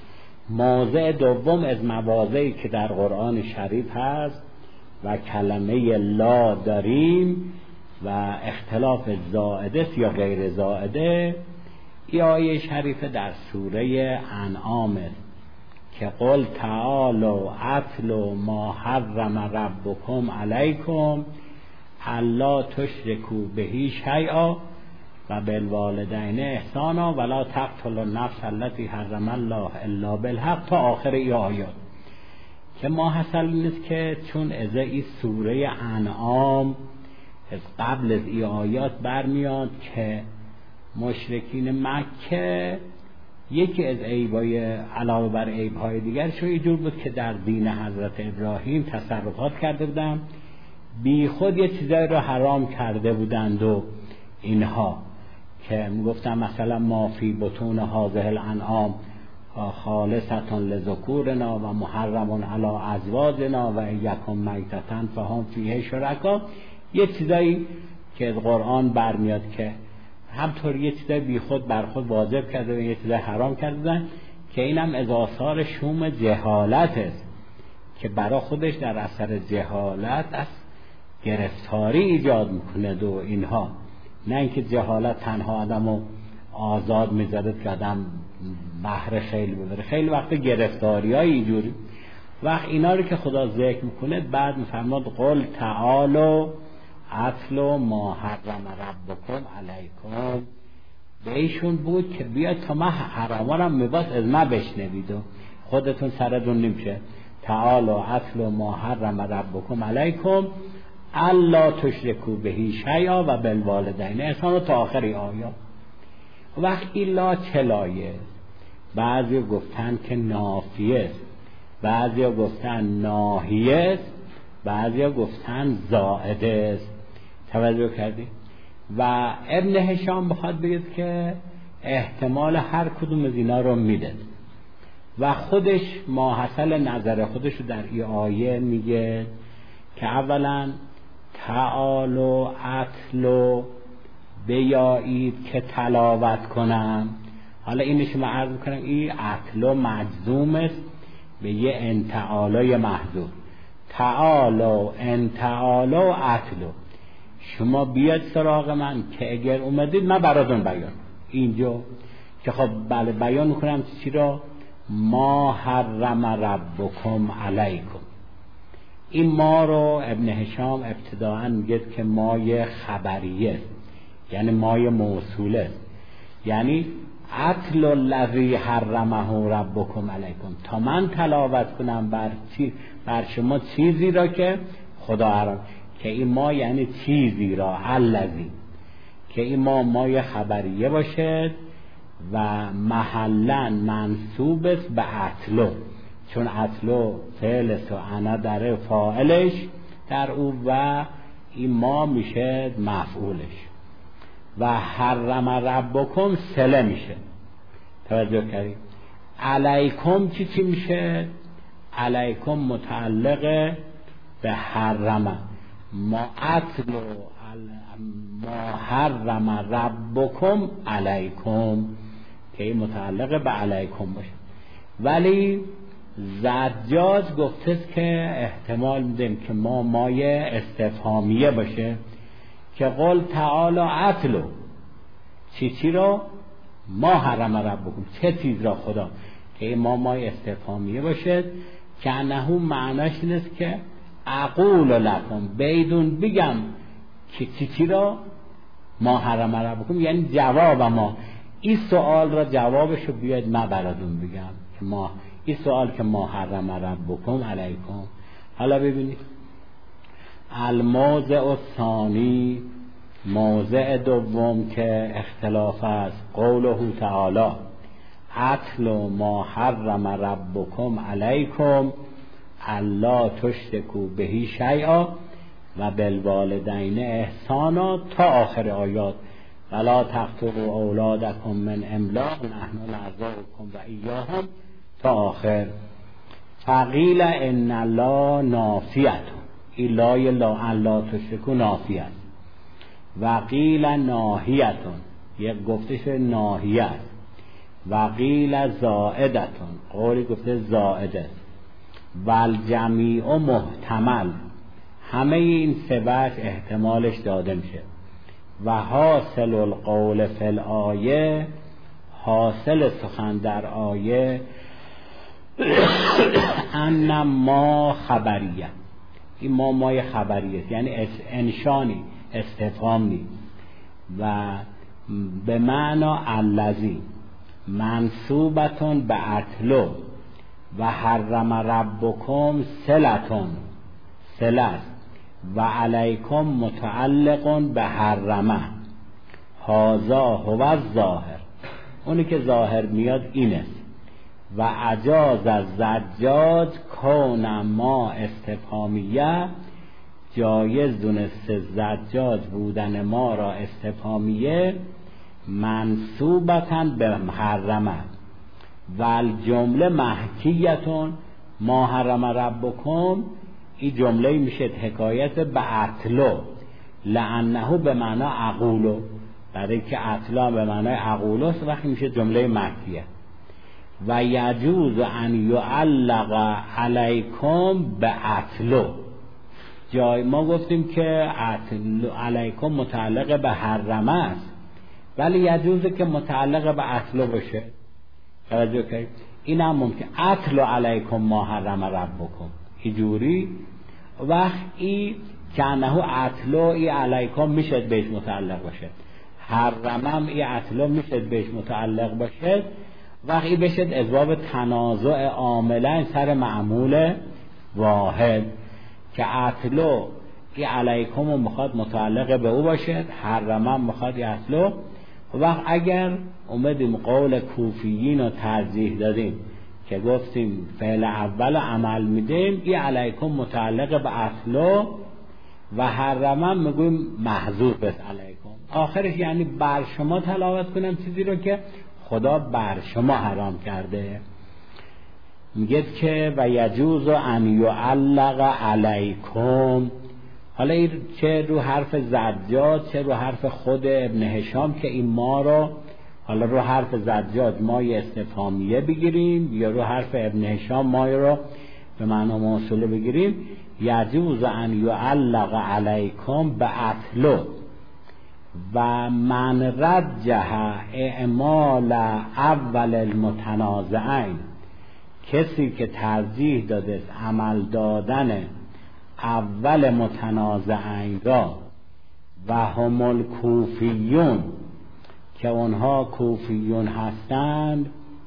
موضع دوم از مواضعی که در قرآن شریف هست و کلمه لا داریم و اختلاف زائده یا غیر زائده، ای آیه شریفه در سوره انعام است که قل تعالوا اتلوا ما حرم ربکم علیکم الا تشرکوا به شیئا و بالوالدین احسانا ولا تقتلوا النفس التي حرم الله الا بالحق تا آخر ای آیات. که ما حاصل نیست که چون از این سوره انعام از قبل از ای آیات برمیاد که مشرکین مکه یکی از عیبای علاوه بر عیبهای دیگرشون یه جور بود که در دین حضرت ابراهیم تصرفات کرده بودن، بی خود یه چیزایی رو حرام کرده بودند و اینها که میگفتن مثلا ما فی بطون هذه الانعام خالصة لذکورنا و محرم علی ازواجنا و یکم میتة فهم فیه شرکا، یه چیزایی که از قرآن برمیاد که همطور یه چیزای بی خود بر خود واجب کرده و یه چیزای حرام کردن، که اینم از آثار شوم جهالت است که برای خودش در اثر جهالت از گرفتاری ایجاد میکنه و اینها. نه اینکه جهالت تنها آدمو آزاد میذاره که آدم بهره خیلی ببره، خیلی وقت گرفتاری های اینجوری. وقت اینا رو که خدا ذکر میکنه بعد میفرماد قل تعالوا اتلوا ما حرم ربکم علیکم، به ایشون بود که بیاد تا ما حرامانم میباس از ما بشنوید و خودتون سرتون نمیشه. تعالوا اتلوا ما حرم ربکم علیکم الا تشرکوا به شیئا و بالوالدین احسانا تا آخر آیات. وقتی لا چلایه، بعضی گفتن که نافیه است، بعضی گفتن ناهیه است، بعضی گفتن زائده است. توجه کردی؟ و ابن هشام بخواد بگید که احتمال هر کدوم از اینا رو میده و خودش ماحصل نظر خودش رو در این آیه میگه که اولا تعالوا اتلوا بیایید که تلاوت کنم. حالا اینش ما عرض میکنم این اتلو مجزوم است به یه انتعالای محذوف. تعالوا انتعالوا اتلو، شما بیاد سراغ من که اگر اومدید من براتون بیان اینجا که خب بله بیان میکنم چی را؟ ما حرم ربکم علیکم. این ما رو ابن هشام ابتداعا میگه که مای خبریه، یعنی مای موصوله، یعنی اتل الذی حرمه ربکم علیکم، تا من تلاوت کنم بر چی بر شما چیزی را که خدا حرام، که این ما یعنی چیزی را الذی، که این ما مای خبریه باشد و محلا منصوب است به اتلو، چون اتلو فعل است و انا در فاعلش در او و این ما میشه مفعولش و حرم ربکم سله میشه. توجه کردید؟ علیکم چی چی میشه؟ علیکم متعلق به حرم، ما اتلو ما حرم ربکم علیکم که این متعلق به علیکم باشه. ولی زجاج گفته که احتمال میدیم که ما مایه استفهامیه باشه که قل تعالی اتلو چی چی رو؟ ما حرم ربکم، چه چیز را خدا، که این ما مایه استفهامیه باشه که انه معناش این است که اقول لکم بیدون بگم که چی چی را ما حرم ربکم، یعنی جواب ما این سوال را جوابش رو بیاید ما براتون بگم که ما این سوال که ما حرم ربکم علیکم. حالا ببینید الموضع الثانی، موضع دوم که اختلاف است، قوله تعالی اتل ما حرم ربکم علیکم الا تشرکوا به شیئا و بالوالدین احسانا تا آخر آیات ولا تقتلوا اولادکم من املاق نحن نرزقکم و ایاهم تا آخر. فقیل ان الله نافیه، این لای لا الا تشرکوا نافیه و قیل ناهیتون، یک گفتش ناهیه است، و قیل زائدتون، قولی گفته زائده است، و الجمیع محتمل، همه این سه وجه احتمالش داده میشه. و حاصل القول فی الآیه، حاصل سخن در آیه ان ما خبریه، این ما مای خبریه یعنی انشانی استفهامی، و به معنا الذی منصوبتون به اتلو و حرم ربکم صلتون، صلت و علیکم متعلق به حرمه، هذا هو الظاهر، اونی که ظاهر میاد اینه. و اجاز الزجاج کون ما استفهامیه، جایز دونست زجاج بودن ما را استفهامیه، منصوبتن به محرمه، و الجمله محکیتون ما حرم ربکم، این جمله میشه حکایت به اتلو، لانه به معنا اقولو، برای که اتلا به معنای اقولو است، وقتی میشه جمله مکیه. و یجوز ان یعلق علیکم به اتلو، جای ما گفتیم که اتلو علیکم متعلق به حرمه است، ولی یجوزه که متعلق به اتلو باشه. توجه کنید این هم ممکن، اتلو علیکم ما حرم ربکم اینجوری، وقتی که انه اتلو ای علیکم میشه بهش متعلق باشه، حرمم ای اتلو میشه بهش متعلق باشه، وقتی بشه اسباب تنازع عاملا سر معمول واحد، که اتلو ای علیکم میخواد متعلق به او باشه، حرمم میخواد ای اتلو. وقت اگر اومدیم قول کوفیین رو ترجیح دادیم که گفتیم فعل اول عمل میدیم، ای علیکم متعلق به اتلو و حرمم میگویم محذوف است علیکم، آخرش یعنی بر شما تلاوت کنم چیزی رو که خدا بر شما حرام کرده. میگه که و یجوز ان یعلق علیکم، حالا این چه رو حرف زجاج چه رو حرف خود ابن هشام، که این ما رو حالا رو حرف زجاج مای استفهامیه بگیریم یا رو حرف ابن هشام مای رو به معنی موصوله بگیریم. یجوز ان یعلق علیکم به اتلو و من رجح اعمال اول المتنازعین، کسی که ترجیح داده عمل دادن اول متنازعین را، و هم الکوفیون که اونها کوفیون هستند،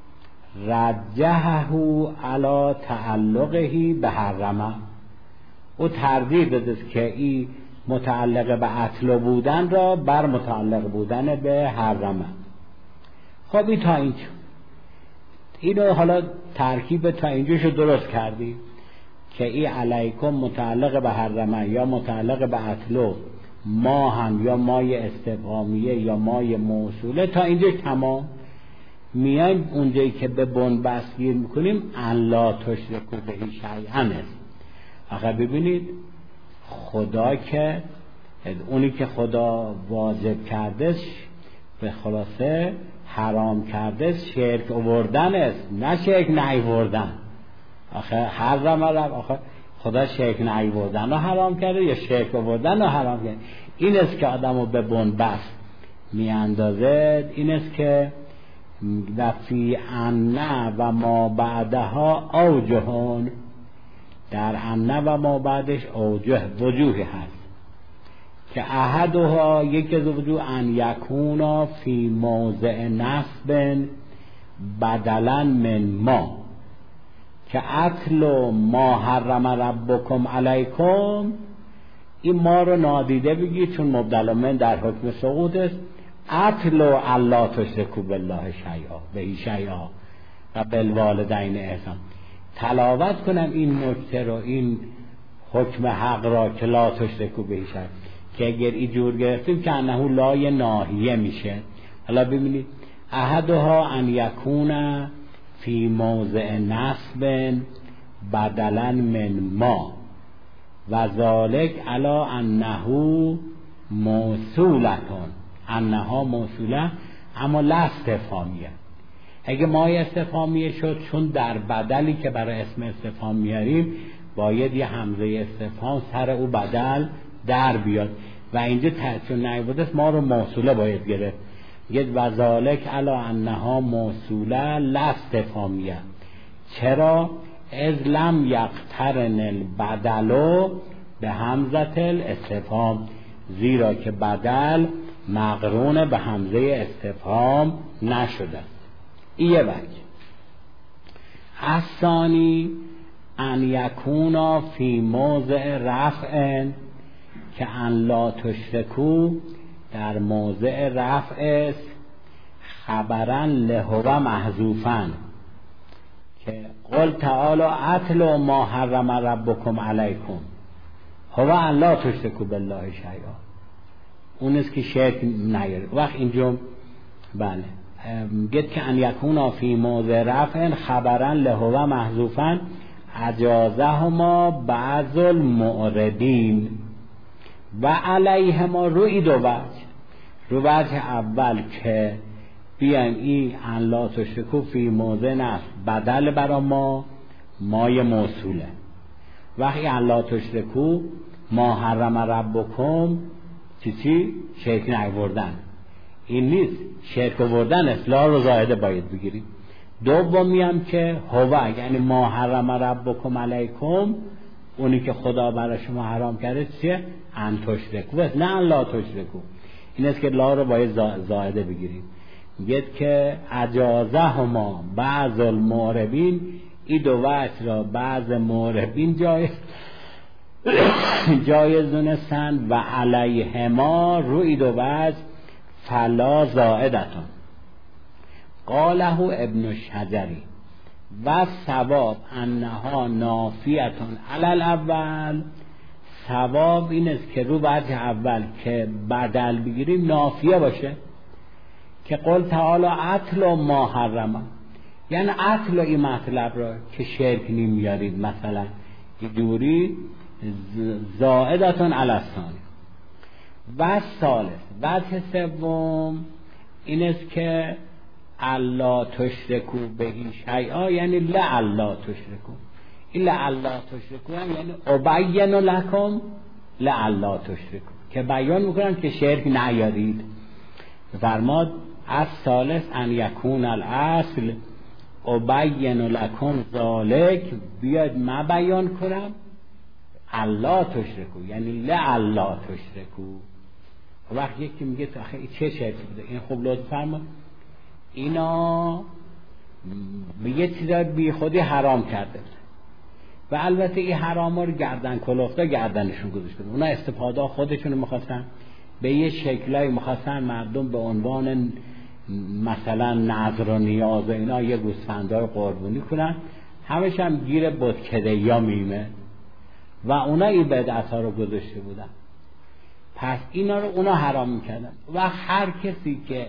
رجحه علی تعلقه به حرمه، او ترجیح داده که این متعلق به اتلو بودن را بر متعلق بودن به حرمه. خب این تا اینجا، اینو حالا ترکیب تا اینجاشو درست کردی که این علیکم متعلق به حرمه یا متعلق به اتلو، ما هم یا مای استفهامیه یا مای موصوله، تا اینجا تمام. میایم اونجایی که به بنبست گیر میکنیم ان لا تشرکوا به شیئا است. آخه ببینید خدا که اونی که خدا واجب کرده به خلاصه حرام کرده شرک آوردن است، نه شرک نیاوردن. آخه حرام رب، آخه خدا شرک نیاوردن رو حرام کرده یا شرک آوردن رو حرام کرده؟ این است که آدمو به بنبست میاندازه. این است که و فی ان و ما بعدها اوجهون، در ان و ما بعدش اوجه وجوهی هست که احدها یک از وجوه ان یکونا فی موضع نصب بدلا من ما، که اتل ما حرم ربکم علیکم، این ما رو نادیده بگی چون مبدل من در حکم سقوط است. اتل الا تشرکوا بالله شیئا به شیئا و بالوالدین احسان، تلاوت کنم این نکته رو، این حکم حق را که لا تشرکوا به شیئا، که اگر اینجور گرفتیم که انه لای ناهیه میشه. حالا ببینید احدها ان یکون فی موضع نصب بدلا من ما و ذالک علی انه موصولتون، انها موصوله اما لا استفهامیه. اگه مای استفهامیه شد، چون در بدلی که برای اسم استفهام میاریم باید یه همزه استفهام سر او بدل در بیاد و اینجا چون نیبوده ما رو موصوله باید گرفت. یه وذالک علی انها موصوله لا استفهامیه. چرا؟ اذ لم یقترن البدل به همزه الاستفهام، زیرا که بدل مقرون به همزه استفهام نشده. این یه وجه. الثانی ان یکونا فی موضع رفع، که ان لا تشرکو در موضع رفع است، خبرن لهو محذوفن، که قل تعالی اتل ما حرم ربکم علیکم هو ان لا تشرکو بالله شیئا. اون است که شرک نیاره. وقت اینجا بله گفت که ان یکونا فی موضع رفع خبرن لهو محذوفن اجازهما بعض المعربین و علیهما روی دو وجه. رو وجه اول که بیایم این ان لا تشرکو فی موضع نصب بدل برا ما مای موصوله. وقتی ان لا تشرکو ما حرم ربکم چی چی؟ شرک نیاوردن. این نیست، شرک آوردن اصلاح رو زائده باید بگیریم. دومی هم که هو، یعنی ما حرم ربکم علیکم، اونی که خدا برای شما حرام کرده چیه؟ ان تشرکو، نه ان لا تشرکو. این است که لا رو باید زائده بگیریم. میگه که اجازهما بعض المعربین، این دو وجه را بعض معربین جایز جایز دونستن و علیهما روی دو وجه فلا زائدتون. قاله ابن الشجری و ثواب انها نافیتون علی الاول. ثواب این است که رو وجه اول که بدل بگیریم نافیه باشه، که قل تعالی اتل ما حرم، یعنی اتل این مطلب را که شرک نمیارید مثلا دوری زائدتون علی الثانی. و ثالث وجه سوم این است که الا تشرکو بهی شیئا، یعنی لا الا تشرکو. این لا الا تشرکو هم یعنی ابین لکم لا الا تشرکو، که بیان میکنن که شرک نیارید. فرماد از ثالث ان یکون الاصل ابین لکم ذالک، بیاد ما بیان کنم الا تشرکو، یعنی لا الا تشرکو. وقت یکی میگه تو آخه چه شرکی بوده؟ این خوب لطف فرما، اینا به یه چیزا بی خودی حرام کرده و البته این حرام ها رو گردن کلفته گردنشون گذاشته. اونا استفاده خودشون میخواستن به یه شکلای میخواستن مردم به عنوان مثلا نظر و نیاز و اینا یه گوسفندای قربونی کنن، همش هم گیر بتکده یا میمه و اونا این بدعت ها رو گذاشته بودن. پس اینا رو اونا حرام میکردن و هر کسی که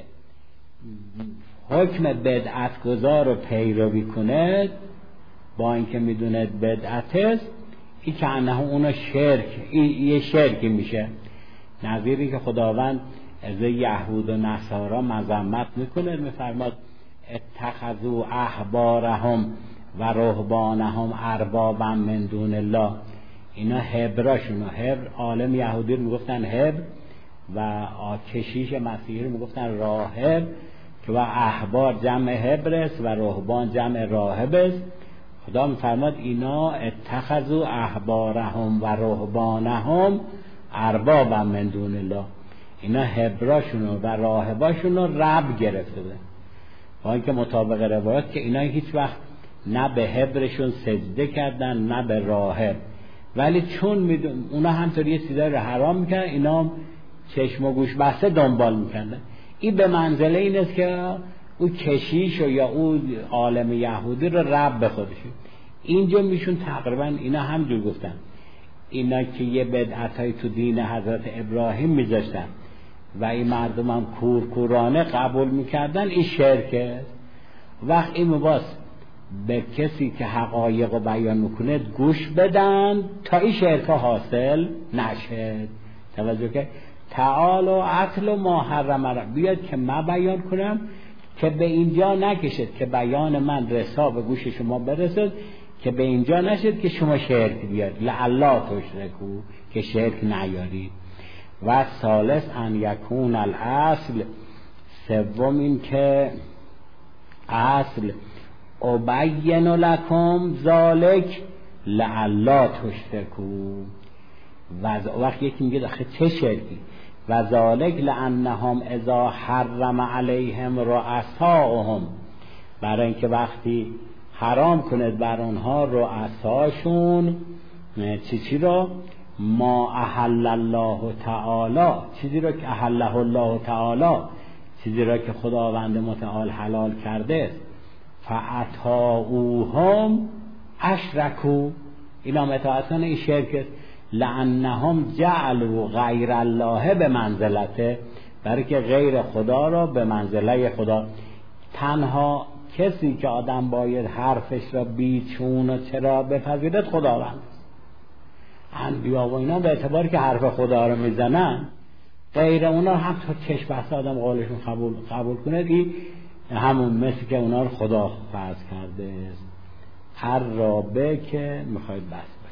حکم بدعت گذار رو پیروی کنه با اینکه میدونه بدعت است، این که انه اونا شرک، این یه شرکی میشه. نظیری که خداوند از یهود و نصارا مذمت میکنه، میفرماد اتخذوا احبارهم و رهبانهم اربابا من دون الله. اینا هبراشونو، هبر عالم یهودی رو میگفتن هبر و کشیش مسیحی رو میگفتن راهب، که و احبار جمع هبر است و رهبان جمع راهب است. خدا میفرماد اینا اتخذوا احبارهم و رهبانهم اربابا من دون الله. اینا هبراشونو و راهباشونو رب گرفته بودن، با اینکه مطابق روایات که اینا هیچ وقت نه به هبرشون سجده کردن نه به راهب، ولی چون میدون اونا همطوری یه چیزایی رو حرام میکردن، اینا چشم و گوش بسته دنبال میکردن. این به منزله این است که او کشیش و یا او عالم یهودی رو رب به خودشون. اینجا میشون تقریبا اینا همجور گفتن، اینا که یه بدعتای تو دین حضرت ابراهیم میذاشتن و این مردم هم کورکورانه قبول میکردن، این شرکه. وقت این مباس به کسی که حقایق رو بیان میکنه گوش بدن تا این شرکه حاصل نشد. توجه که تعال و اصل و ما حرم را، بیاد که من بیان کنم که به اینجا نکشد که بیان من رسا به گوش شما برسد، که به اینجا نشد که شما شرک بیاد، لعلا تشرکو، که شرک نیارید. و ثالث ان یکون الاصل، سوم این که اصل ابین لکم ذالک لعلا تشرکو. و وقتی یکی میگه آخه چه شرکی، و ذالک لانهم اذا حرم علیهم رؤساءهم، برای اینکه وقتی حرام کند بر اونها رؤساشون چی چی رو، ما احل الله تعالی، چیزی رو که احله الله تعالی، چیزی رو که خداوند متعال حلال کرده، فاطاعوهم اشرکوا، اینا متعاطن این شرک، لانهم جعلوا غیر الله به منزلته، برای که غیر خدا را به منزله خدا. تنها کسی که آدم باید حرفش را بیچون و چرا بپذیرد خداوند. انبیا و اینا به اعتباری که حرف خدا رو میزنن، غیر اونا هم تا چشم بسته آدم قولشون قبول قبول کنه، این همون مثل که اونا رو خدا فرض کرده. هر رابه که میخواید بس